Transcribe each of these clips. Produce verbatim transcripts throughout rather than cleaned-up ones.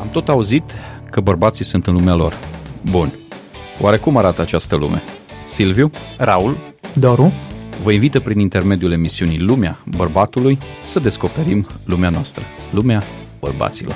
Am tot auzit că bărbații sunt în lumea lor. Bun. Oare cum arată această lume? Silviu, Raul, Doru, vă invită prin intermediul emisiunii Lumea Bărbatului să descoperim lumea noastră, lumea bărbaților.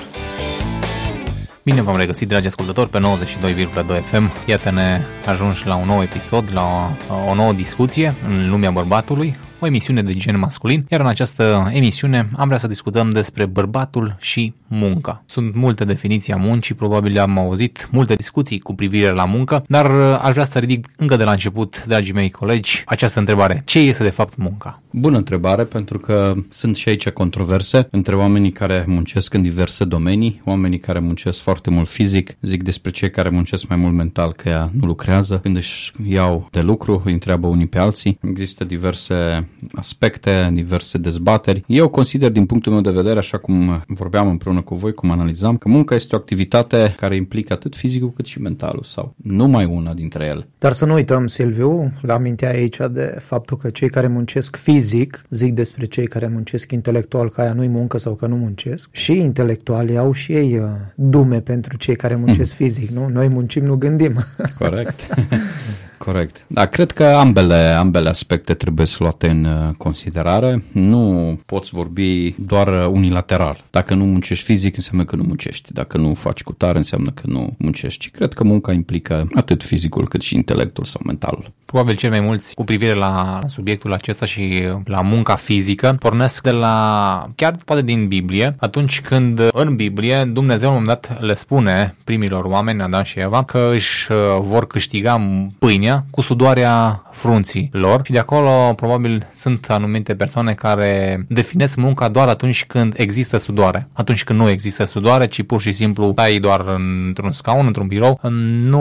bine v-am regăsit, dragi ascultători, pe nouăzeci și doi virgulă doi F M. Iată-ne ajungi la un nou episod, la o, o nouă discuție în lumea bărbatului, o emisiune de gen masculin, iar în această emisiune am vrea să discutăm despre bărbatul și munca. Sunt multe definiții a muncii, probabil am auzit multe discuții cu privire la muncă, dar aș vrea să ridic încă de la început, dragii mei colegi, această întrebare. Ce este de fapt munca? Bună întrebare, pentru că sunt și aici controverse între oamenii care muncesc în diverse domenii, oamenii care muncesc foarte mult fizic, zic despre cei care muncesc mai mult mental că ea nu lucrează, când își iau de lucru, îi întreabă unii pe alții. Există diverse aspecte, diverse dezbateri. Eu consider din punctul meu de vedere, așa cum vorbeam împreună cu voi, cum analizam, că munca este o activitate care implică atât fizicul cât și mentalul sau numai una dintre ele. Dar să nu uităm, Silviu, l-aminteai aici de faptul că cei care muncesc fizic, zic despre cei care muncesc intelectual, că aia nu-i muncă sau că nu muncesc, și intelectualii au și ei uh, dume pentru cei care muncesc mm. fizic, nu? Noi muncim, nu gândim. Corect. Corect. Da, cred că ambele, ambele aspecte trebuie să luate în considerare. Nu poți vorbi doar unilateral. Dacă nu muncești fizic, înseamnă că nu muncești. Dacă nu faci cu tare, înseamnă că nu muncești. Cred că munca implică atât fizicul cât și intelectul sau mentalul. Probabil cel mai mulți cu privire la subiectul acesta și la munca fizică pornesc de la, chiar poate din Biblie, atunci când în Biblie Dumnezeu la un moment dat le spune primilor oameni, Adam și Eva, că își vor câștiga pâinea cu sudoarea frunții lor și de acolo probabil sunt anumite persoane care definesc munca doar atunci când există sudoare. Atunci când nu există sudoare, ci pur și simplu stai doar într-un scaun, într-un birou, nu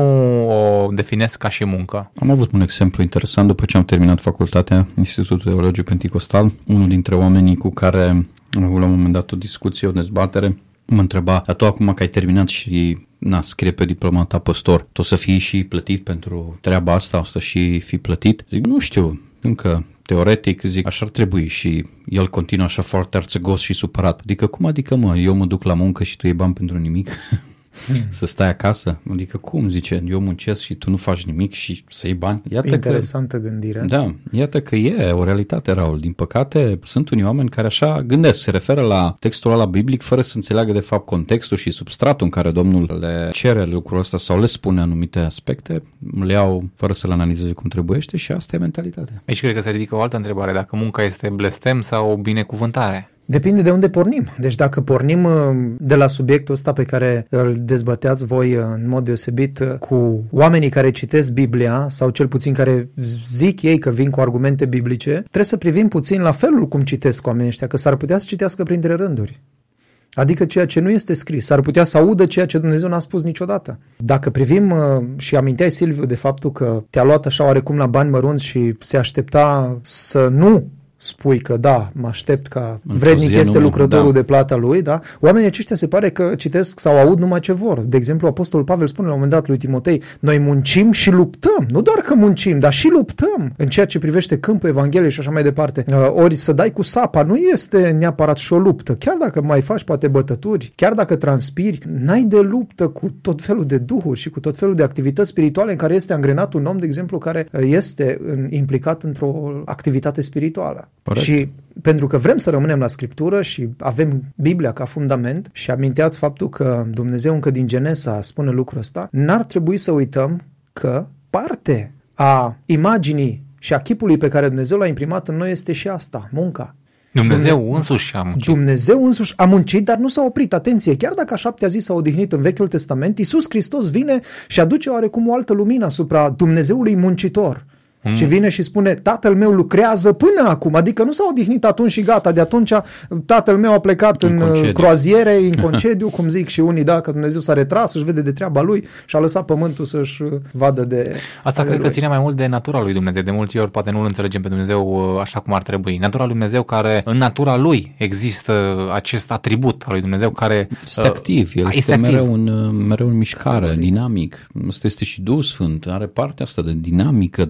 o definesc ca și muncă. Am avut un exemplu interesant după ce am terminat facultatea, Institutul Teologic Penticostal. Unul dintre oamenii cu care am avut la un moment dat o discuție, o dezbatere, mă întreba, dar tu acum că ai terminat și na, scrie pe diploma ta păstor, tu o să fii și plătit pentru treaba asta, o să și fii plătit? Zic, nu știu, încă teoretic, zic, așa ar trebui și el continuă așa foarte arțăgos și supărat. Adică, cum adică, mă, eu mă duc la muncă și tu iei bani pentru nimic? Hmm. Să stai acasă? Adică cum, zice, eu muncesc și tu nu faci nimic și să iei bani? Iată Interesantă că, gândire. Da, iată că e o realitate, Raul. Din păcate, sunt unii oameni care așa gândesc, se referă la textul ăla biblic fără să înțeleagă de fapt contextul și substratul în care Domnul le cere lucrul ăsta sau le spune anumite aspecte, le iau fără să le analizeze cum trebuiește și asta e mentalitatea. Aici cred că se ridică o altă întrebare, dacă munca este blestem sau binecuvântare. Depinde de unde pornim. Deci dacă pornim de la subiectul ăsta pe care îl dezbăteați voi în mod deosebit cu oamenii care citesc Biblia sau cel puțin care zic ei că vin cu argumente biblice, trebuie să privim puțin la felul cum citesc oamenii ăștia, că s-ar putea să citească printre rânduri. Adică ceea ce nu este scris. S-ar putea să audă ceea ce Dumnezeu n-a spus niciodată. Dacă privim și aminteai, Silviu, de faptul că te-a luat așa oarecum la bani mărunți și se aștepta să nu spui că da, mă aștept ca vrednic este lucrătorul da. de plata lui, da? Oamenii aceștia se pare că citesc sau aud numai ce vor. De exemplu, Apostolul Pavel spune la un moment dat lui Timotei, noi muncim și luptăm. Nu doar că muncim, dar și luptăm în ceea ce privește câmpul Evangheliei și așa mai departe. Ori să dai cu sapa nu este neapărat și o luptă. Chiar dacă mai faci poate bătături, chiar dacă transpiri, n-ai de luptă cu tot felul de duhuri și cu tot felul de activități spirituale în care este angrenat un om, de exemplu, care este implicat într-o activitate spirituală. Corect. Și pentru că vrem să rămânem la Scriptură și avem Biblia ca fundament și aminteați faptul că Dumnezeu încă din Genesa spune lucrul ăsta, n-ar trebui să uităm că parte a imaginii și a chipului pe care Dumnezeu l-a imprimat în noi este și asta, munca. Dumnezeu Dumne- însuși a muncit. Dumnezeu însuși a muncit, dar nu s-a oprit. Atenție, chiar dacă a șaptea zi s-a odihnit în Vechiul Testament, Iisus Hristos vine și aduce oarecum o altă lumină asupra Dumnezeului muncitor. Mm. Și vine și spune, tatăl meu lucrează până acum, adică nu s-a odihnit atunci și gata, de atunci tatăl meu a plecat în, în croaziere, în concediu, cum zic și unii, da, că Dumnezeu s-a retras, își vede de treaba lui și a lăsat pământul să-și vadă de... Asta cred lui. Că ține mai mult de natura lui Dumnezeu, de multe ori poate nu îl înțelegem pe Dumnezeu așa cum ar trebui. Natura lui Dumnezeu care, în natura lui există acest atribut al lui Dumnezeu care... Este activ, el este, este activ. Mereu, în, mereu în mișcare, dinamic. Asta este și Duhul Sfânt, are partea asta de dinamică, de mișcare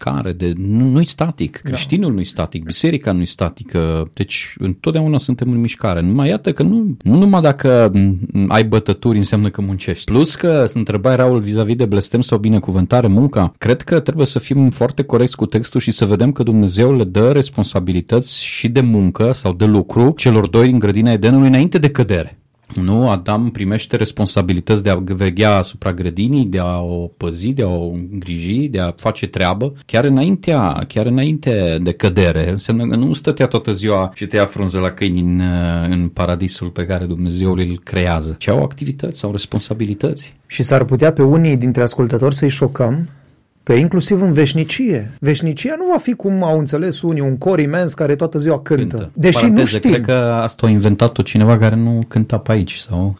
mișcare, de, nu, nu-i static. Creștinul nu-i static, biserica nu-i statică, deci întotdeauna suntem în mișcare. Numai iată că nu, nu numai dacă ai bătături înseamnă că muncești. Plus că întrebai Raul vis-a-vis de blestem sau binecuvântare, munca, cred că trebuie să fim foarte corecți cu textul și să vedem că Dumnezeu le dă responsabilități și de muncă sau de lucru celor doi din grădina Edenului înainte de cădere. Nu, Adam primește responsabilități de a veghea asupra grădinii, de a o păzi, de a o îngriji, de a face treabă, chiar înaintea, chiar înainte de cădere. Înseamnă că nu stătea toată ziua și tăia frunze la câini în, în paradisul pe care Dumnezeu îl creează, ci au activități, au responsabilități. Și s-ar putea pe unii dintre ascultători să-i șocăm că inclusiv în veșnicie, veșnicia nu va fi cum au înțeles unii, un cor imens care toată ziua cântă. cântă. Deși Paranteze, nu știm. Cred că asta a inventat-o cineva care nu cânta pe aici. Sau...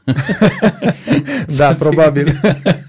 da, probabil.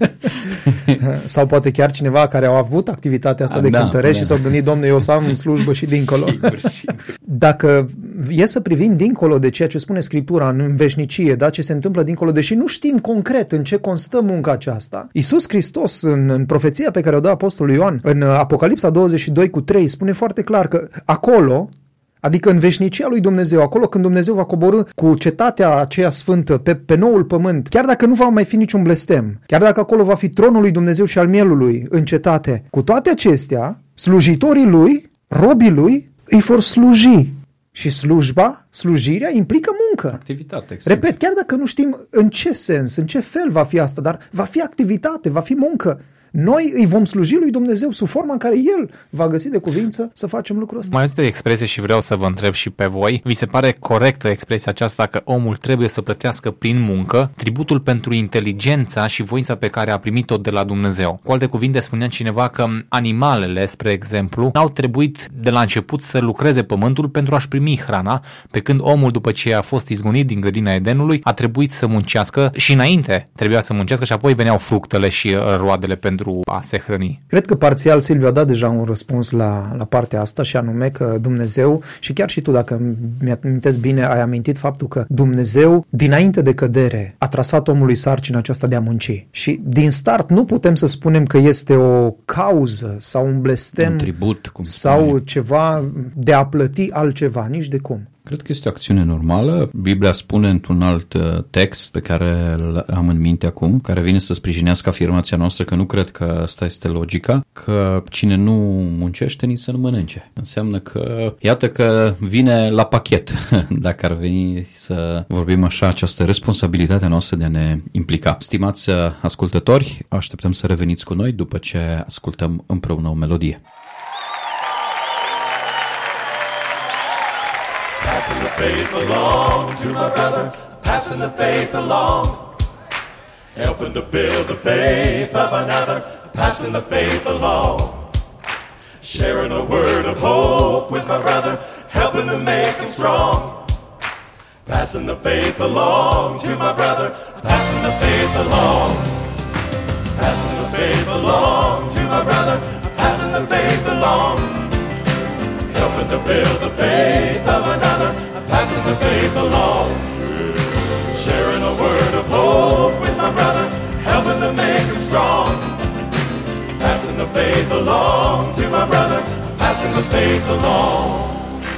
Sau poate chiar cineva care a avut activitatea asta A, de da, cântărești da. și s-au gândit, Domne, eu să am slujbă și dincolo. Sigur, sigur. Dacă e să privim dincolo de ceea ce spune Scriptura în veșnicie, da, ce se întâmplă dincolo, deși nu știm concret în ce constă munca aceasta, Iisus Hristos în, în profeția pe care o dă Apostolul Ioan, în Apocalipsa douăzeci și doi cu trei, spune foarte clar că acolo, adică în veșnicia lui Dumnezeu, acolo când Dumnezeu va coborî cu cetatea aceea sfântă pe, pe noul pământ, chiar dacă nu va mai fi niciun blestem, chiar dacă acolo va fi tronul lui Dumnezeu și al mielului în cetate, cu toate acestea, slujitorii lui, robii lui, îi vor sluji. Și slujba, slujirea implică muncă. Activitate. Exact. Repet, chiar dacă nu știm în ce sens, în ce fel va fi asta, dar va fi activitate, va fi muncă. Noi îi vom sluji lui Dumnezeu sub forma în care El va găsi de cuvință să facem lucrul ăsta. Mai este o expresie și vreau să vă întreb și pe voi. Vi se pare corectă expresia aceasta că omul trebuie să plătească prin muncă tributul pentru inteligența și voința pe care a primit-o de la Dumnezeu? Cu alte cuvinte, spunea cineva că animalele, spre exemplu, n-au trebuit de la început să lucreze pământul pentru a-și primi hrana, pe când omul, după ce a fost izgonit din grădina Edenului, a trebuit să muncească și înainte trebuia să muncească și apoi veneau fructele și roadele pentru a se hrăni. Cred că parțial Silviu a dat deja un răspuns la, la partea asta și anume că Dumnezeu, și chiar și tu dacă mi-amintesc bine, ai amintit faptul că Dumnezeu dinainte de cădere a trasat omului sarcina aceasta de a munci. Și din start nu putem să spunem că este o cauză sau un blestem un tribut, cum sau spune. Ceva de a plăti altceva, nici de cum. Cred că este o acțiune normală. Biblia spune într-un alt text pe care îl am în minte acum, care vine să sprijinească afirmația noastră, că nu cred că asta este logica, că cine nu muncește, nici să nu mănânce. Înseamnă că, iată că vine la pachet, dacă ar veni să vorbim așa, această responsabilitate a noastră de a ne implica. Stimați ascultători, așteptăm să reveniți cu noi după ce ascultăm împreună o melodie. Passing the faith along to my brother, passing the faith along, helping to build the faith of another, passing the faith along, sharing a word of hope with my brother, helping to make him strong, passing the faith along to my brother, passing the faith along, passing the faith along to my brother, passing the faith along, helping to build the faith of another, passing the faith along, sharing a word of hope with my brother, helping to make him strong, passing the faith along to my brother, passing the faith along.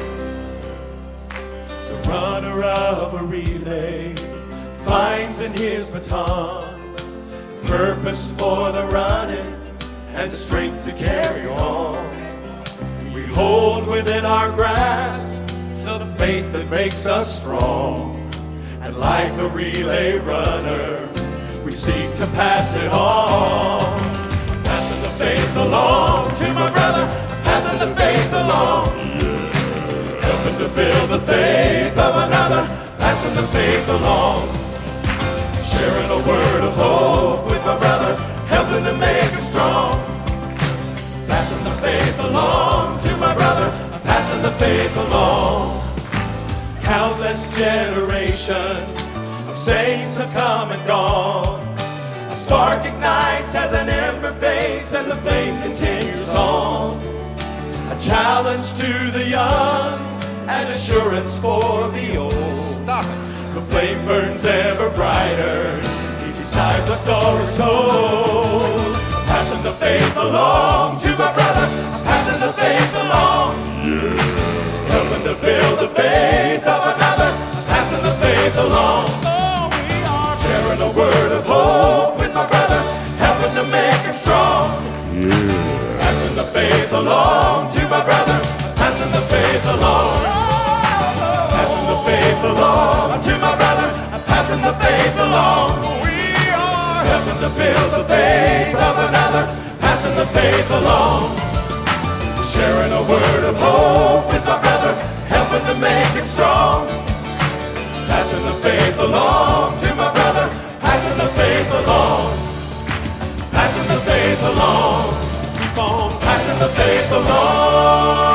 The runner of a relay finds in his baton purpose for the running and strength to carry on. We hold within our grasp the faith that makes us strong, and like the relay runner, we seek to pass it on. Passing the faith along to my brother, passing the faith along, helping to build the faith of another, passing the faith along, sharing a word of hope with my brother, helping to make him strong, passing the faith along to my brother, passing the faith along. Countless generations of saints have come and gone. A spark ignites as an ember fades and the flame continues on. A challenge to the young and assurance for the old. Stop it. The flame burns ever brighter each time the story's told. Passing the faith along to my brother. the faith along. Helping to build the faith of another, passing the faith along. Sharing a word of hope with my brother, helping to make him strong. Passing the faith along to my brother, passing the faith along. Passing the faith along to my brother, passing the faith along. Helping to build the faith of another, passing the faith along. Sharing a word of hope with my brother, helping to make it strong. Passing the faith along to my brother, passing the faith along. Passing the faith along. Keep on passing the faith along.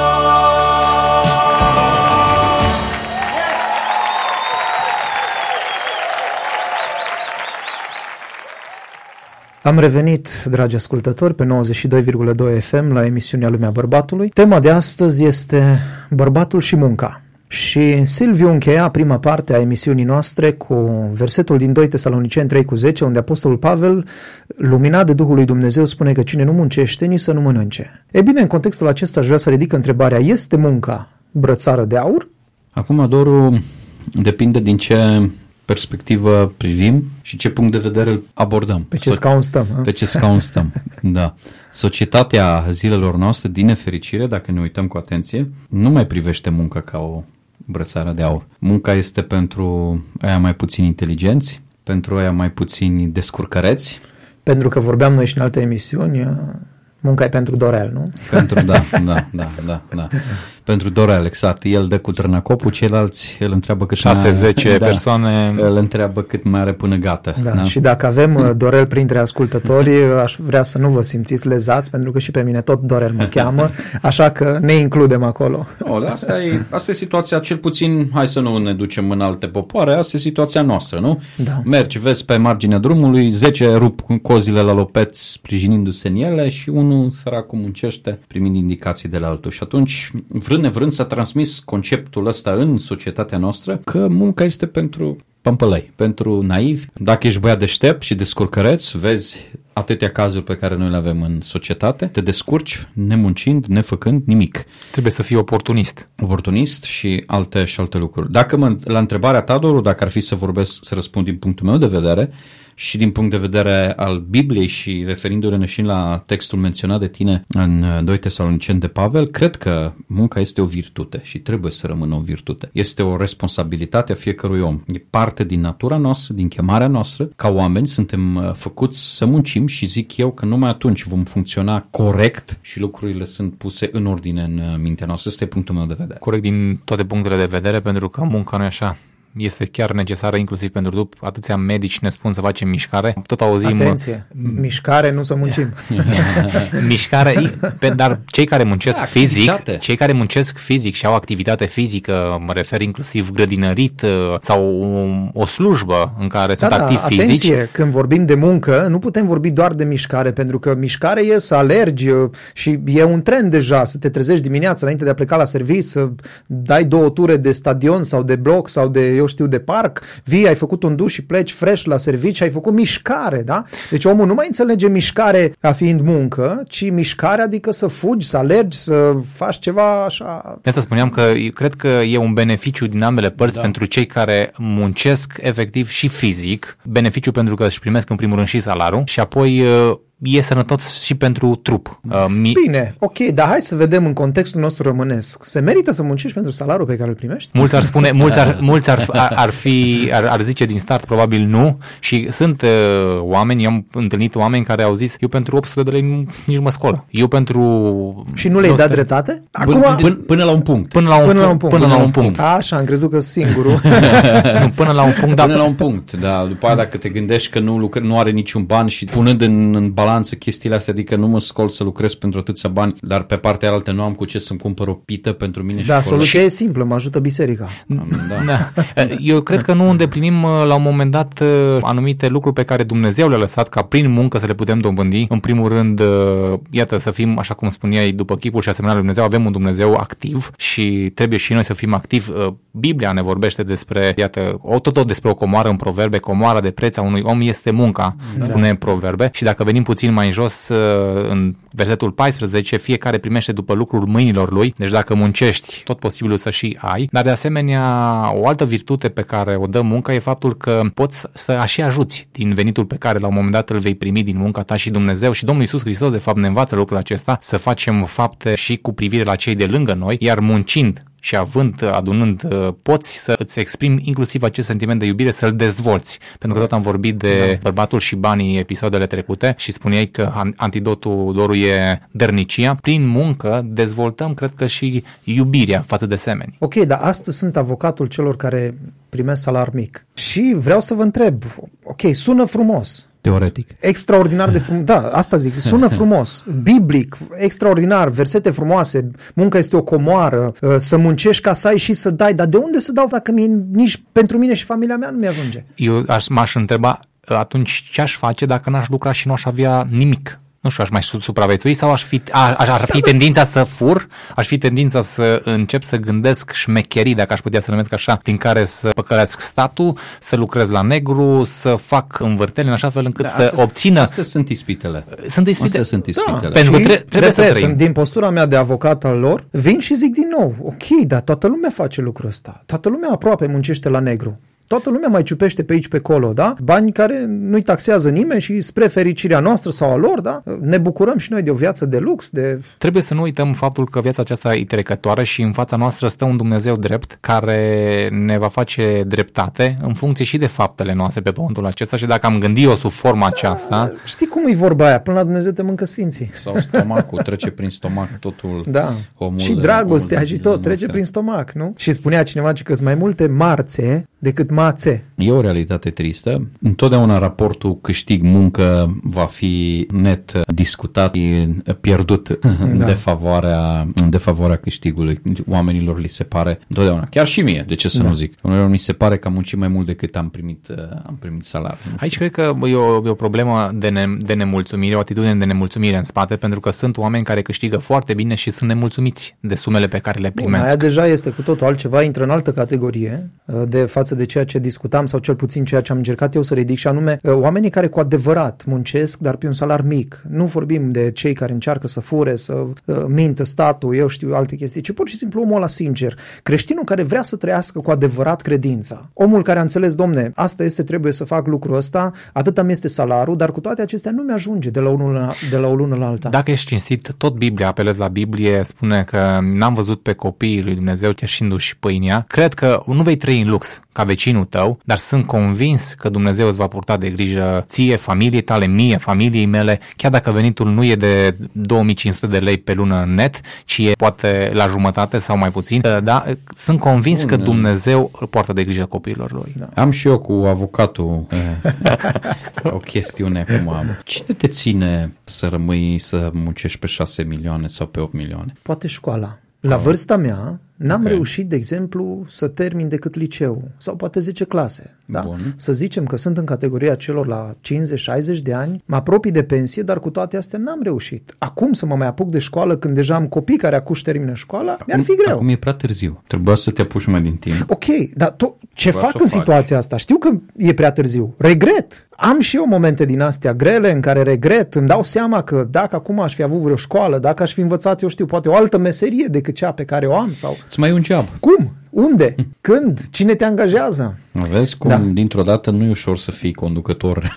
Am revenit, dragi ascultători, pe nouăzeci și doi virgulă doi F M la emisiunea Lumea Bărbatului. Tema de astăzi este bărbatul și munca. Și Silviu încheia prima parte a emisiunii noastre cu versetul din doi Tesaloniceni trei cu zece, unde Apostolul Pavel, luminat de Duhul lui Dumnezeu, spune că cine nu muncește, nici să nu mănânce. E bine, în contextul acesta aș vrea să ridic întrebarea, este munca brățară de aur? Acum, Doru, depinde din ce perspectivă privim și ce punct de vedere îl abordăm. Pe ce scaun stăm. Pe ce scaun stăm, da. Societatea zilelor noastre, din nefericire, dacă ne uităm cu atenție, nu mai privește munca ca o brățară de aur. Munca este pentru aia mai puțin inteligenți, pentru aia mai puțin descurcăreți. Pentru că vorbeam noi și în alte emisiuni, munca e pentru Dorel, nu? Pentru, da, da, da, da, da. Pentru Dorel, exact. El dă cu trănăcopul, ceilalți îl întreabă cât șase zece da, persoane. Îl întreabă cât mai are până gata. Da, da? Și dacă avem Dorel printre ascultători, aș vrea să nu vă simțiți lezați, pentru că și pe mine tot Dorel mă cheamă, așa că ne includem acolo. O, asta, e, asta e situația, cel puțin, hai să nu ne ducem în alte popoare, asta e situația noastră, nu? Da. Mergi, vezi pe marginea drumului, zece rup cozile la lopeți sprijinindu-se în ele și unul săracul muncește primind indicații de la altul. Și atunci, vrând nevrând, s-a transmis conceptul ăsta în societatea noastră că munca este pentru pămpălăi, pentru naivi. Dacă ești băiat deștept și descurcăreț, vezi atâtea cazuri pe care noi le avem în societate, te descurci nemuncind, nefăcând nimic. Trebuie să fii oportunist. Oportunist și alte și alte lucruri. Dacă mă, la întrebarea ta, Doru, dacă ar fi să vorbesc, să răspund din punctul meu de vedere și din punct de vedere al Bibliei și referindu-ne și la textul menționat de tine în doi Tesaloniceni de Pavel, cred că munca este o virtute și trebuie să rămână o virtute. Este o responsabilitate a fiecărui om. E parte din natura noastră, din chemarea noastră. Ca oameni suntem făcuți să muncim și zic eu că numai atunci vom funcționa corect și lucrurile sunt puse în ordine în mintea noastră. Ăsta e punctul meu de vedere. Corect din toate punctele de vedere, pentru că munca nu e așa. Este chiar necesară inclusiv pentru după atâția medici ne spun să facem mișcare. Tot auzim... Atenție, mișcare, nu să muncim. Mișcare, dar cei care muncesc da, fizic, activitate. Cei care muncesc fizic și au activitate fizică, mă refer inclusiv grădinărit sau o slujbă în care da, sunt da, activi atenție, fizici. Atenție, când vorbim de muncă, nu putem vorbi doar de mișcare, pentru că mișcare e să alergi și e un trend deja, să te trezești dimineața înainte de a pleca la serviciu, să dai două ture de stadion sau de bloc sau de eu știu, de parc, vii, ai făcut un duș și pleci fresh la serviciu și ai făcut mișcare, da? Deci omul nu mai înțelege mișcare ca fiind muncă, ci mișcare adică să fugi, să alergi, să faci ceva așa. De asta spuneam că cred că e un beneficiu din ambele părți da. Pentru cei care muncesc efectiv și fizic, beneficiu pentru că își primesc în primul rând și salariul și apoi e sănătos și pentru trup. Uh, mi- Bine, ok, dar hai să vedem în contextul nostru românesc. Se merită să muncești pentru salariul pe care îl primești? Mulți ar spune, mulți ar, mulți ar, ar, ar fi, ar, ar zice din start probabil nu și sunt uh, oameni, am întâlnit oameni care au zis, eu pentru opt sute de lei nu, nici mă scol. Eu pentru... Și nu le-ai dat dreptate? Acum... Până, până, până la un punct. Până la un, până la un punct. Până la un punct. Așa, am crezut că singurul. nu, până la un punct. Da. Până la un punct, da. După aia dacă te gândești că nu, lucr- nu are niciun ban și punând în, în balanță chestiile astea, adică nu mă scol să lucrez pentru atâția bani, dar pe partea alaltă nu am cu ce să-mi cumpăr o pită pentru mine. Da, și soluția e simplă, mă ajută biserica. Da. Da. Eu cred că nu îndeplinim la un moment dat anumite lucruri pe care Dumnezeu le-a lăsat ca prin muncă să le putem dobândi. În primul rând, iată, să fim, așa cum spuneai, după chipul și asemenea lui Dumnezeu, avem un Dumnezeu activ și trebuie și noi să fim activi Biblia ne vorbește despre, iată, o, tot, tot despre o comoară în Proverbe, comoara de preț a unui om este munca, da. spune în Proverbe. Și dacă venim puțin mai jos, în versetul paisprezece, fiecare primește după lucrul mâinilor lui, deci dacă muncești, tot posibilul să și ai. Dar de asemenea, o altă virtute pe care o dă munca e faptul că poți să așa ajuți din venitul pe care la un moment dat îl vei primi din munca ta și Dumnezeu și Domnul Iisus Hristos de fapt ne învață lucrul acesta, să facem fapte și cu privire la cei de lângă noi, iar muncind și având, adunând, poți să îți exprimi inclusiv acest sentiment de iubire, să-l dezvolți. Pentru că tot am vorbit de da. bărbatul și banii episoadele trecute și spuneai că antidotul dorul e dărnicia. Prin muncă dezvoltăm, cred că, și iubirea față de semeni. Ok, dar astăzi sunt avocatul celor care primesc salar mic. Și vreau să vă întreb, ok, sună frumos. Teoretic. Extraordinar de frumos. Da, asta zic, sună frumos. Biblic, extraordinar, versete frumoase, munca este o comoară, să muncești ca să ai și să dai, dar de unde să dau dacă mie, nici pentru mine și familia mea nu mi-ajunge? Eu aș, m-aș întreba atunci ce aș face dacă n-aș lucra și nu aș avea nimic? Nu știu, aș mai supraviețui sau aș fi, a, ar fi tendința să fur, aș fi tendința să încep să gândesc șmecherii, dacă aș putea să numesc așa, prin care să păcălească statul, să lucrez la negru, să fac învârteli în așa fel încât da, să astea, obțină... Astea sunt ispitele. Sunt ispitele. Astea sunt ispitele. Da, pentru că tre- trebuie repet, să trăim. Din postura mea de avocat al lor, vin și zic din nou, ok, dar toată lumea face lucrul ăsta. Toată lumea aproape muncește la negru. Toată lumea mai ciupește pe aici, pe acolo, da? Bani care nu-i taxează nimeni și spre fericirea noastră sau a lor, da? Ne bucurăm și noi de o viață de lux, de... Trebuie să nu uităm faptul că viața aceasta e trecătoare și în fața noastră stă un Dumnezeu drept care ne va face dreptate în funcție și de faptele noastre pe pământul acesta și dacă am gândit-o sub forma aceasta... Da, știi cum e vorba aia? Până la Dumnezeu te mâncă sfinții. Sau stomacul, trece prin stomac totul. Da. Omul și dragostea omul și tot, trece prin stomac, nu? Și spunea cineva că sunt mai multe marțe decât mațe. E o realitate tristă. Întotdeauna raportul câștig-muncă va fi net discutat, pierdut da. în, defavoarea, în defavoarea câștigului. Oamenilor li se pare întotdeauna, chiar și mie, de ce să da. nu zic. Oamenilor mi se pare că am muncit mai mult decât am primit, am primit salariu. Aici cred că e o, e o problemă de, ne, de nemulțumire, o atitudine de nemulțumire în spate, pentru că sunt oameni care câștigă foarte bine și sunt nemulțumiți de sumele pe care le primesc. Bun, aia deja este cu totul altceva, intră în altă categorie de față de ceea ce discutam sau cel puțin ceea ce am încercat eu să ridic și anume oamenii care cu adevărat muncesc, dar pe un salar mic. Nu vorbim de cei care încearcă să fure, să uh, mintă statul, eu știu alte chestii, ci pur și simplu omul ăla sincer. Creștinul care vrea să trăiască cu adevărat credința. Omul care a înțeles, domne, asta este, trebuie să fac lucrul ăsta, atâta mi este salarul, dar cu toate acestea nu mi-ajunge de la, unul la, de la o lună la alta. Dacă ești cinstit, tot Biblia, apelez la Biblie, spune că n-am văzut pe copiii lui Dumnezeu cerșindu-și pâinea. Cred că nu vei trăi în lux ca vecinul tău, dar sunt convins că Dumnezeu îți va purta de grijă ție, familiei tale, mie, familiei mele, chiar dacă venitul nu e de două mii cinci sute de lei pe lună net, ci e poate la jumătate sau mai puțin, da? Sunt convins Bun, că Dumnezeu poartă de grijă copiilor lui. Da. Am și eu cu avocatul o chestiune acum. Cine te ține să rămâi să muncești pe șase milioane sau pe opt milioane? Poate școala. La vârsta mea n-am okay. reușit, de exemplu, să termin decât liceu sau poate zece clase. Da? Să zicem că sunt în categoria celor la cincizeci șaizeci de ani, mă apropii de pensie, dar cu toate astea n-am reușit. Acum să mă mai apuc de școală când deja am copii care acuși termină școala, acum, mi-ar fi greu. Acum e prea târziu. Trebuia să te apuci mai din timp. Ok, dar to- ce Trebuia fac în situația asta? Știu că e prea târziu. Regret. Am și eu momente din astea grele în care regret, îmi dau seama că dacă acum aș fi avut vreo școală, dacă aș fi învățat, eu știu, poate o altă meserie decât cea pe care o am sau... Îți mai e un job. Cum? Unde? Când? Cine te angajează? Vezi cum da. dintr-o dată nu e ușor să fii conducător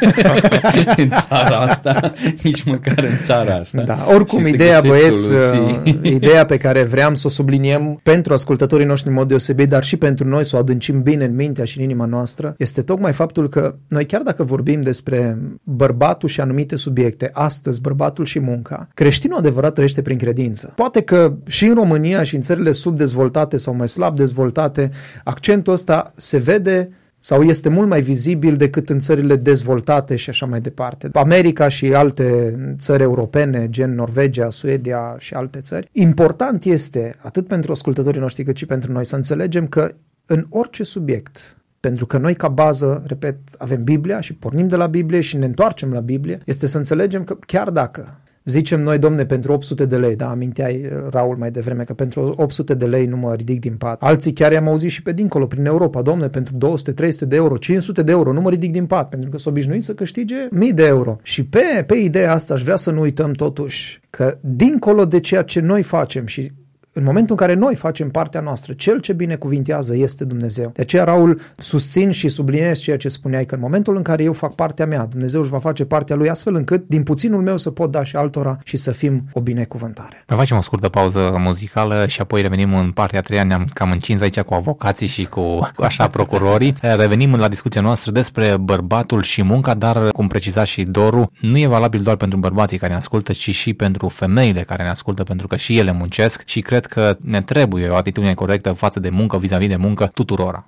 în țara asta, nici măcar în țara asta. Da, oricum, ideea, băieți, soluții. Ideea pe care vreau să o subliniem pentru ascultătorii noștri în mod deosebit, dar și pentru noi să o adâncim bine în mintea și în inima noastră, este tocmai faptul că noi, chiar dacă vorbim despre bărbatul și anumite subiecte, astăzi bărbatul și munca, creștinul adevărat trăiește prin credință. Poate că și în România și în țările subdezvoltate sau mai slab dezvoltate, accentul ăsta se vede sau este mult mai vizibil decât în țările dezvoltate și așa mai departe. America și alte țări europene, gen Norvegia, Suedia și alte țări. Important este, atât pentru ascultătorii noștri cât și pentru noi, să înțelegem că în orice subiect, pentru că noi ca bază, repet, avem Biblia și pornim de la Biblie și ne întoarcem la Biblie, este să înțelegem că chiar dacă zicem noi, domne, pentru opt sute de lei, da, aminteai, Raul, mai devreme, că pentru opt sute de lei nu mă ridic din pat. Alții chiar i-am auzit și pe dincolo, prin Europa, domne, pentru două sute, trei sute de euro, cinci sute de euro, nu mă ridic din pat, pentru că s-o obișnuit să câștige mii de euro. Și pe, pe ideea asta aș vrea să nu uităm totuși că dincolo de ceea ce noi facem și în momentul în care noi facem partea noastră, cel ce binecuvintează este Dumnezeu. De aceea, Raul, susțin și subliniez ceea ce spuneai, că în momentul în care eu fac partea mea, Dumnezeu își va face partea lui, astfel încât din puținul meu să pot da și altora și să fim o binecuvântare. Mai facem o scurtă pauză muzicală și apoi revenim în partea a treia. Ne-am cam încins aici cu avocații și cu, cu așa procurorii. Revenim la discuția noastră despre bărbatul și munca, dar, cum preciza și Doru, nu e valabil doar pentru bărbații care ne ascultă, ci și pentru femeile care ne ascultă, pentru că și ele muncesc și cred că ne trebuie o atitudine corectă față de muncă, vis-a-vis de muncă tuturora.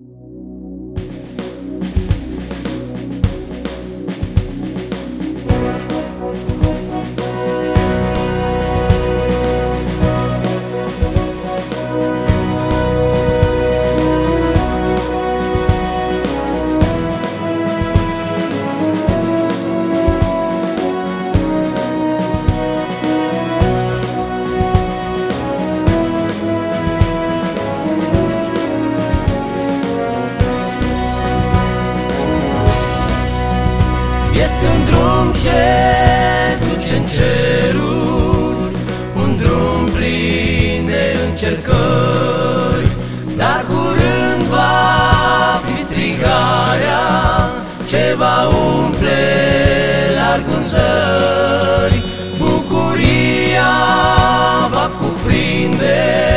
Este un drum ce duce în ceruri, un drum plin de încercări, dar curând va fi strigarea ce va umple largul în zări. Bucuria va cuprinde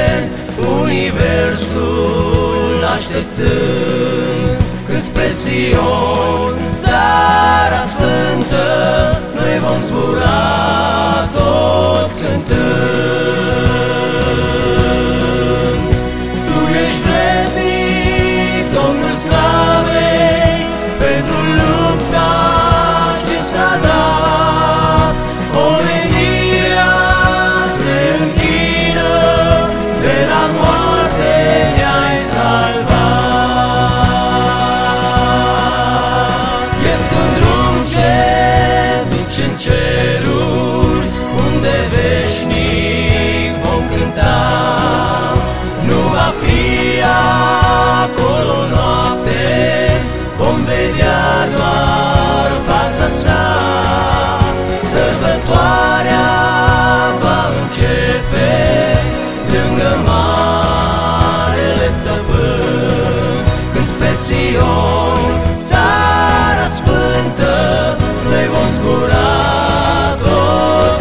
universul așteptând, când spre Sion, țara sfântă, noi vom zbura toți cântând. Tu ești vrednic, Domnul slavei, pentru lupta ce s-a dat. Omenirea se închină, de la moarte ne-ai salvat. În ceruri, unde veșnic vom cânta, nu va fi acolo noapte, vom vedea doar fața sa. Sărbătoarea va începe lângă Marele Stăpân, când spre Sion, țara sfântă, noi vom zbura toți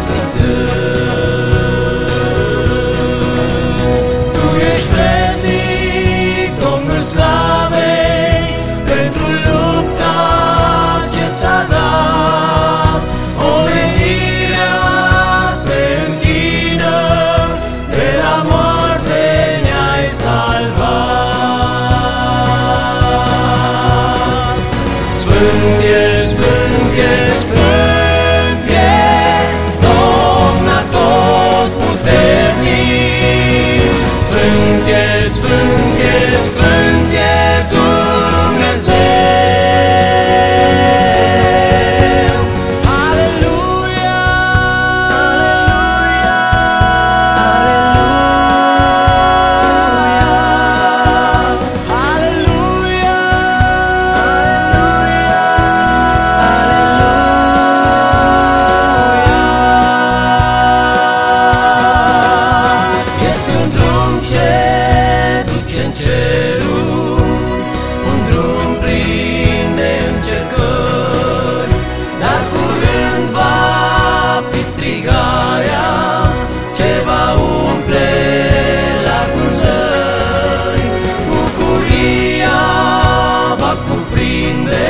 cântând. Tu ești vrednic, Domnul slavei, pentru lupta ce s-a dat. Omenirea se închină, de la moarte ne-ai salvat. Sfânt ești, Sfânt ești, Sfânt e Domn atotputernic. Sfânt ești, Sfânt ești, Sfânt e Dumnezeu. Aleluia, aleluia, aleluia, aleluia. Este un drum ce duce în ceruri, un drum plin de încercări, dar curând va fi strigarea ce va umple largul în zări. Bucuria va cuprinde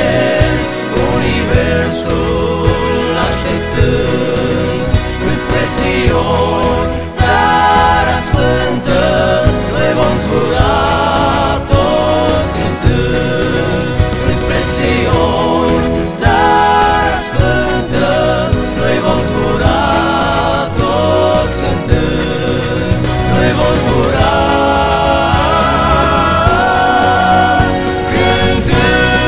universul așteptând, când spre Sion, țara sfântă, noi vom zbura toți cântând. Când spre Sion, țara sfântă, noi vom zbura toți cântând. Noi vom zbura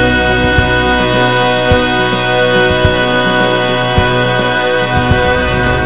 cântând.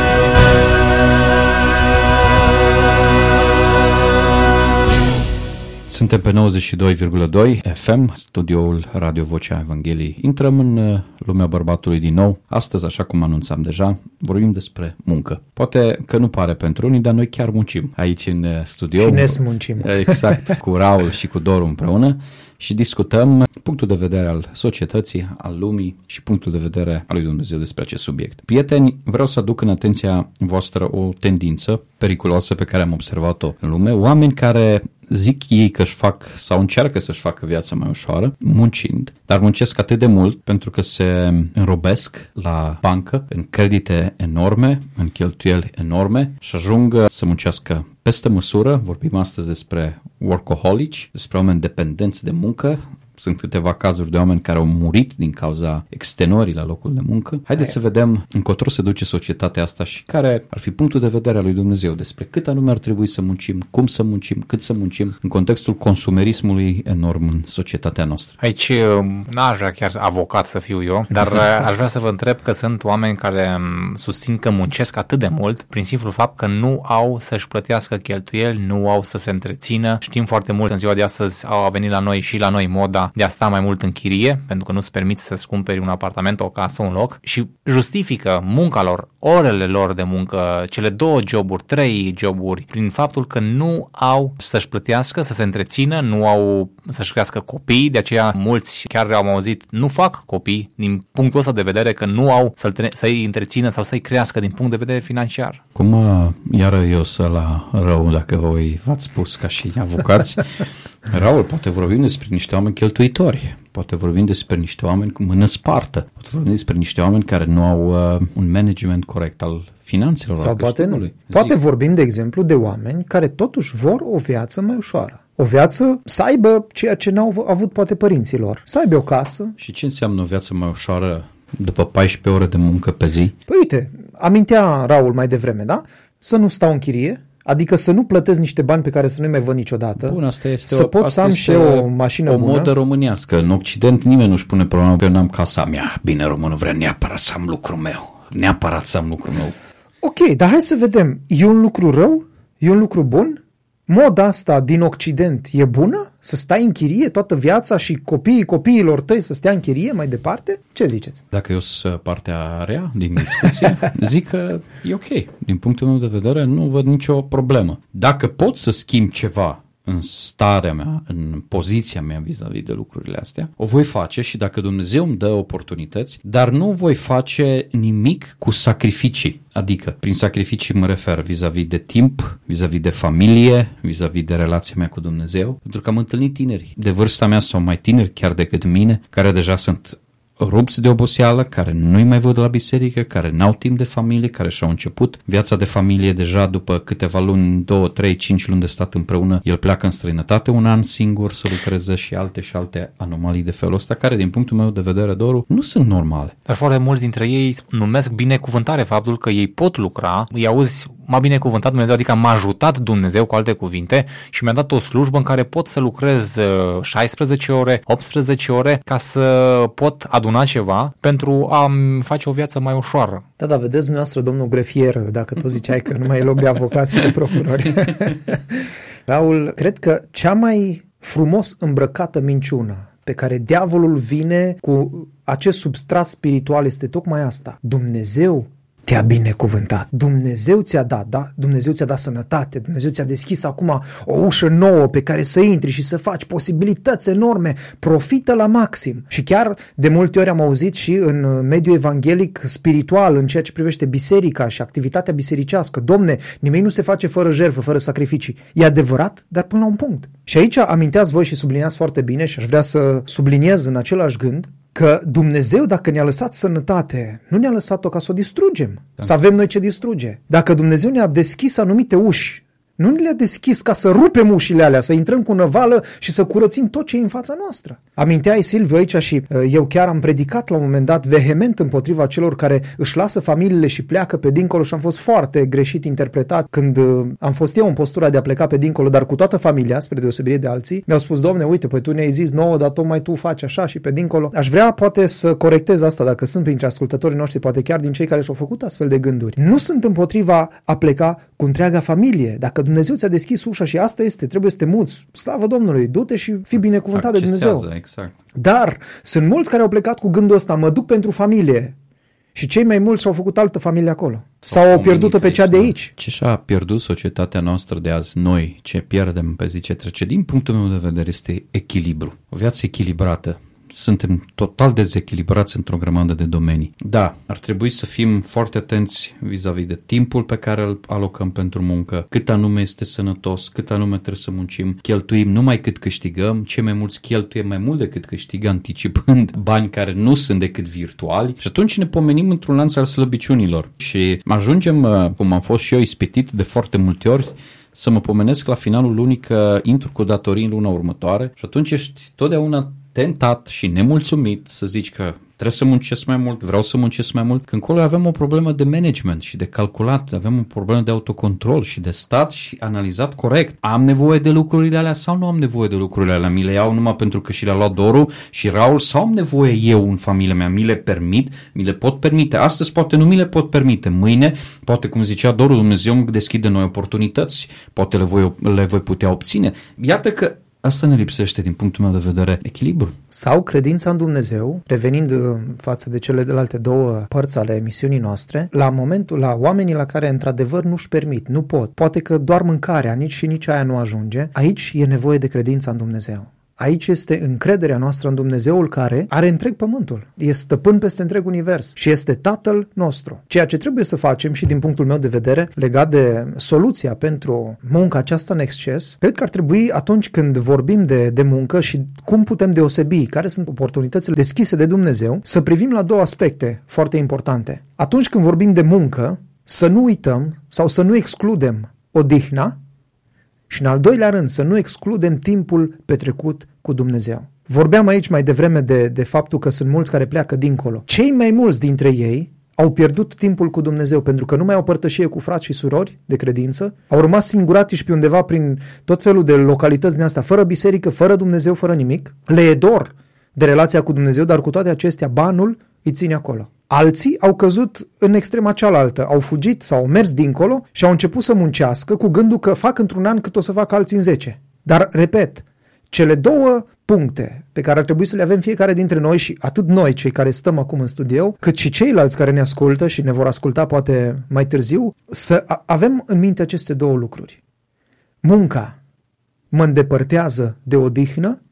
Suntem pe nouăzeci și doi virgulă doi F M, studioul Radio Vocea Evangheliei. Intrăm în lumea bărbatului din nou. Astăzi, așa cum anunțam deja, vorbim despre muncă. Poate că nu pare pentru unii, dar noi chiar muncim aici în studio. Și ne smuncim. Exact, cu Raul și cu Doru împreună. Și discutăm punctul de vedere al societății, al lumii și punctul de vedere al lui Dumnezeu despre acest subiect. Prieteni, vreau să aduc în atenția voastră o tendință periculoasă pe care am observat-o în lume. Oameni care zic ei că își fac sau încearcă să-și facă viața mai ușoară, muncind, dar muncesc atât de mult pentru că se înrobesc la bancă, în credite enorme, în cheltuieli enorme și ajung să muncească peste măsură. Vorbim astăzi despre workaholici, despre oameni dependenți de muncă. Sunt câteva cazuri de oameni care au murit din cauza extenuării la locul de muncă. Haideți Aia. să vedem încotro se duce societatea asta și care ar fi punctul de vedere al lui Dumnezeu despre cât anume ar trebui să muncim, cum să muncim, cât să muncim în contextul consumerismului enorm în societatea noastră. Aici n-aș vrea chiar avocat să fiu eu, dar aș vrea să vă întreb că sunt oameni care susțin că muncesc atât de mult prin simplul fapt că nu au să-și plătească cheltuieli, nu au să se întrețină. Știm foarte mult în ziua de astăzi au venit la noi și la noi moda de a sta mai mult în chirie, pentru că nu-ți permiți să-ți cumperi un apartament, o casă, un loc și justifică munca lor, orele lor de muncă, cele două joburi, trei joburi, prin faptul că nu au să-și plătească, să se întrețină, nu au să-și crească copii, de aceea mulți chiar am auzit, nu fac copii din punctul ăsta de vedere că nu au să-l tre- să-i întrețină sau să-i crească din punct de vedere financiar. Cum iară eu să la rău dacă voi v-ați spus ca și avocați? Raul, poate vorbim despre niște oameni cheltuitori, poate vorbim despre niște oameni cu mână spartă, poate vorbim despre niște oameni care nu au uh, un management corect al finanțelor. Sau poate nu. Poate vorbim, de exemplu, de oameni care totuși vor o viață mai ușoară. O viață să aibă ceea ce n-au avut poate părinții lor. Să aibă o casă. Și ce înseamnă o viață mai ușoară după paisprezece ore de muncă pe zi? Păi uite, amintea Raul mai devreme, da? Să nu stau în chirie. Adică să nu plătesc niște bani pe care să nu-i mai văd niciodată. Bun, asta este să o, pot să am și o mașină o bună. O modă românească. În Occident nimeni nu-și pune problema că eu n-am casa mea. Bine, românul vrea neapărat să am lucrul meu. Neapărat să am lucrul meu. Ok, dar hai să vedem. E un lucru rău? E un lucru bun? Moda asta din Occident e bună? Să stai în chirie toată viața și copiii copiilor tăi să stea în chirie mai departe? Ce ziceți? Dacă eu sunt partea rea din discuție, zic că e ok. Din punctul meu de vedere nu văd nicio problemă. Dacă pot să schimb ceva în starea mea, în poziția mea vis-a-vis de lucrurile astea, o voi face și dacă Dumnezeu îmi dă oportunități, dar nu voi face nimic cu sacrificii. Adică, prin sacrificii mă refer vis-a-vis de timp, vis-a-vis de familie, vis-a-vis de relația mea cu Dumnezeu, pentru că am întâlnit tineri de vârsta mea sau mai tineri chiar decât mine, care deja sunt rupți de oboseală, care nu-i mai văd la biserică, care n-au timp de familie, care și-au început viața de familie deja după câteva luni, două, trei, cinci luni de stat împreună, el pleacă în străinătate un an singur să lucreze și alte și alte anomalii de felul ăsta, care din punctul meu de vedere, Doru, nu sunt normale. Dar foarte mulți dintre ei numesc binecuvântare faptul că ei pot lucra, îi auzi, m-a binecuvântat Dumnezeu, adică m-a ajutat Dumnezeu, cu alte cuvinte, și mi-a dat o slujbă în care pot să lucrez șaisprezece ore, optsprezece ore, ca să pot aduna ceva pentru a-mi face o viață mai ușoară. Da, da, vedeți dumneavoastră, domnul grefier, dacă tu ziceai că nu mai e loc de avocați și de procurori. Raul, cred că cea mai frumos îmbrăcată minciună pe care diavolul vine cu acest substrat spiritual este tocmai asta. Dumnezeu te-a binecuvântat. Dumnezeu ți-a dat, da? Dumnezeu ți-a dat sănătate, Dumnezeu ți-a deschis acum o ușă nouă pe care să intri și să faci posibilități enorme, profită la maxim. Și chiar de multe ori am auzit și în mediul evanghelic spiritual, în ceea ce privește biserica și activitatea bisericească, Domne, nimic nu se face fără jertfă, fără sacrificii. E adevărat, dar până la un punct. Și aici aminteați voi și subliniați foarte bine și aș vrea să subliniez în același gând că Dumnezeu, dacă ne-a lăsat sănătate, nu ne-a lăsat-o ca să o distrugem, da. Să avem noi ce distruge. Dacă Dumnezeu ne-a deschis anumite uși, nu ne le-a deschis ca să rupem ușile alea, să intrăm cu năvală și să curățim tot ce e în fața noastră. Aminteai, Silviu, aici și eu chiar am predicat la un moment dat vehement împotriva celor care își lasă familiile și pleacă pe dincolo și am fost foarte greșit interpretat când am fost eu în postura de a pleca pe dincolo, dar cu toată familia, spre deosebire de alții, mi-au spus, Doamne, uite, păi tu ne-ai zis nouă, dar tocmai tu faci așa și pe dincolo. Aș vrea poate să corectez asta, dacă sunt printre ascultătorii noștri, poate chiar din cei care și-au făcut astfel de gânduri. Nu sunt împotriva a pleca cu întreaga familie. Dacă Dacă Dumnezeu ți-a deschis ușa și asta este, trebuie să te muți, slavă Domnului, du-te și fii binecuvântat de Dumnezeu. Exact. Dar sunt mulți care au plecat cu gândul ăsta, mă duc pentru familie. Și cei mai mulți și-au făcut altă familie acolo. Sau au pierdut-o pe cea de aici. Ce și-a pierdut societatea noastră de azi, noi, ce pierdem pe zi ce trece, din punctul meu de vedere, este echilibru. O viață echilibrată. Suntem total dezechilibrați într-o grămadă de domenii. Da, ar trebui să fim foarte atenți vis-a-vis de timpul pe care îl alocăm pentru muncă, cât anume este sănătos, cât anume trebuie să muncim, cheltuim numai cât câștigăm, cei mai mulți cheltuie mai mult decât câștigă, anticipând bani care nu sunt decât virtuali și atunci ne pomenim într-un lanț al slăbiciunilor și ajungem, cum am fost și eu ispitit de foarte multe ori, să mă pomenesc la finalul lunii că intru cu datorii în luna următoare și atunci ești totdeauna tentat și nemulțumit să zici că trebuie să muncesc mai mult, vreau să muncesc mai mult, când acolo avem o problemă de management și de calculat, avem o problemă de autocontrol și de stat și analizat corect. Am nevoie de lucrurile alea sau nu am nevoie de lucrurile alea? Mi le iau numai pentru că și le-a luat Doru și Raul sau am nevoie eu în familia mea? Mi le permit? Mi le pot permite? Astăzi poate nu mi le pot permite. Mâine, poate cum zicea Doru, Dumnezeu îmi deschide noi oportunități. Poate le voi, le voi putea obține. Iată că asta ne lipsește din punctul meu de vedere, echilibru. Sau credința în Dumnezeu, revenind față de celelalte două părți ale emisiunii noastre, la momentul, la oamenii la care într-adevăr nu-și permit, nu pot, poate că doar mâncarea, nici și nici aia nu ajunge, aici e nevoie de credința în Dumnezeu. Aici este încrederea noastră în Dumnezeul care are întreg pământul, e stăpân peste întreg univers și este Tatăl nostru. Ceea ce trebuie să facem și din punctul meu de vedere legat de soluția pentru munca aceasta în exces, cred că ar trebui atunci când vorbim de, de muncă și cum putem deosebi care sunt oportunitățile deschise de Dumnezeu, să privim la două aspecte foarte importante. Atunci când vorbim de muncă, să nu uităm sau să nu excludem odihna și în al doilea rând să nu excludem timpul petrecut cu Dumnezeu. Vorbeam aici mai devreme de, de faptul că sunt mulți care pleacă dincolo. Cei mai mulți dintre ei au pierdut timpul cu Dumnezeu pentru că nu mai au părtășie cu frați și surori de credință, au rămas singuratiși pe undeva prin tot felul de localități din astea, fără biserică, fără Dumnezeu, fără nimic. Le e dor de relația cu Dumnezeu, dar cu toate acestea banul îi ține acolo. Alții au căzut în extrema cealaltă, au fugit sau au mers dincolo și au început să muncească cu gândul că fac într-un an cât o să fac alții în zece. Dar, repet, cele două puncte pe care ar trebui să le avem fiecare dintre noi și atât noi, cei care stăm acum în studio, cât și ceilalți care ne ascultă și ne vor asculta poate mai târziu, să avem în minte aceste două lucruri. Munca mă îndepărtează de odihnă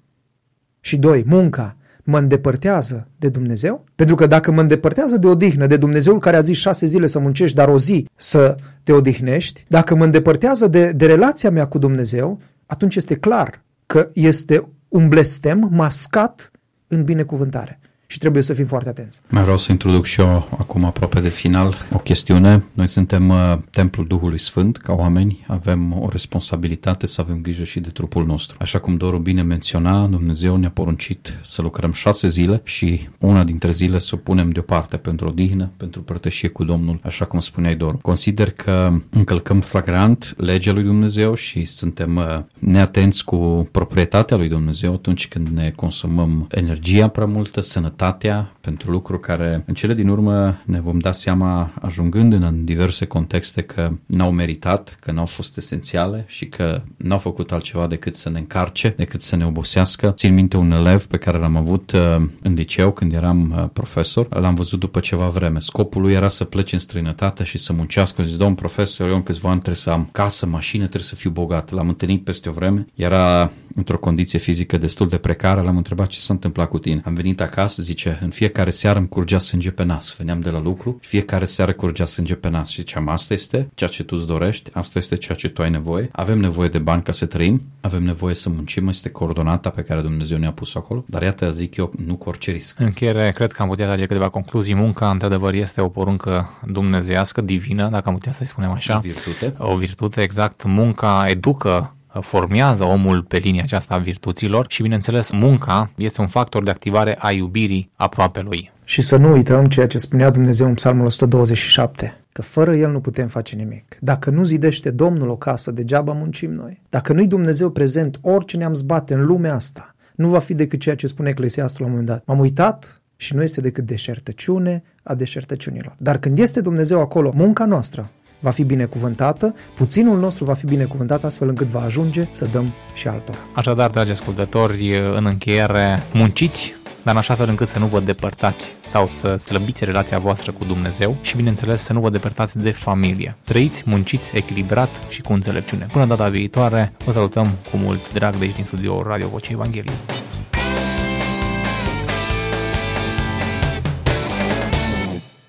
și doi, munca mă îndepărtează de Dumnezeu? Pentru că dacă mă îndepărtează de odihnă, de Dumnezeul care a zis șase zile să muncești, dar o zi să te odihnești, dacă mă îndepărtează de, de relația mea cu Dumnezeu, atunci este clar că este un blestem mascat în binecuvântare. Și trebuie să fim foarte atenți. Mai vreau să introduc și eu acum aproape de final o chestiune. Noi suntem uh, templul Duhului Sfânt, ca oameni, avem o responsabilitate să avem grijă și de trupul nostru. Așa cum Doru bine menționa, Dumnezeu ne-a poruncit să lucrăm șase zile și una dintre zile să o punem deoparte pentru odihnă, pentru părtășie cu Domnul, așa cum spuneai, Doru. Consider că încălcăm flagrant legea lui Dumnezeu și suntem uh, neatenți cu proprietatea lui Dumnezeu atunci când ne consumăm energia prea multă, sănătate, pentru lucruri care în cele din urmă ne vom da seama ajungând în diverse contexte că n-au meritat, că n-au fost esențiale și că n-au făcut altceva decât să ne încarce, decât să ne obosească. Țin minte un elev pe care l-am avut în liceu când eram profesor, l-am văzut după ceva vreme. Scopul lui era să plece în străinătate și să muncească. Zic, domn profesor, eu în câțiva ani trebuie să am casă, mașină, trebuie să fiu bogat. L-am întâlnit peste o vreme, era într-o condiție fizică destul de precară, l-am întrebat ce s-a întâmplat cu tine. Am venit acasă, zice, în fiecare seară îmi curgea sânge pe nas. Veneam de la lucru, fiecare seară curgea sânge pe nas. Și ziceam, asta este ceea ce tu îți dorești, asta este ceea ce tu ai nevoie. Avem nevoie de bani ca să trăim, avem nevoie să muncim, este coordonata pe care Dumnezeu ne-a pus acolo. Dar iată, zic eu, nu cu orice risc. În încheiere, cred că am putea trage câteva concluzii. Munca, într-adevăr, este o poruncă dumnezeiască, divină, dacă am putea să-i spunem așa. O virtute. O virtute, exact. Munca educă, formează omul pe linia aceasta a virtuților și, bineînțeles, munca este un factor de activare a iubirii aproapelui. Și să nu uităm ceea ce spunea Dumnezeu în Psalmul o sută douăzeci și șapte, că fără El nu putem face nimic. Dacă nu zidește Domnul o casă, degeaba muncim noi. Dacă nu-i Dumnezeu prezent, orice ne-am zbate în lumea asta, nu va fi decât ceea ce spune Eclesiastul la un moment dat. M-am uitat și nu este decât deșertăciune a deșertăciunilor. Dar când este Dumnezeu acolo, munca noastră va fi binecuvântată, puținul nostru va fi binecuvântat astfel încât va ajunge să dăm și altora. Așadar, dragi ascultători, în încheiere, munciți, dar în așa fel încât să nu vă depărtați sau să slăbiți relația voastră cu Dumnezeu și, bineînțeles, să nu vă depărtați de familie. Trăiți, munciți echilibrat și cu înțelepciune. Până data viitoare, vă salutăm cu mult drag de aici din studioul Radio Vocea Evangheliei.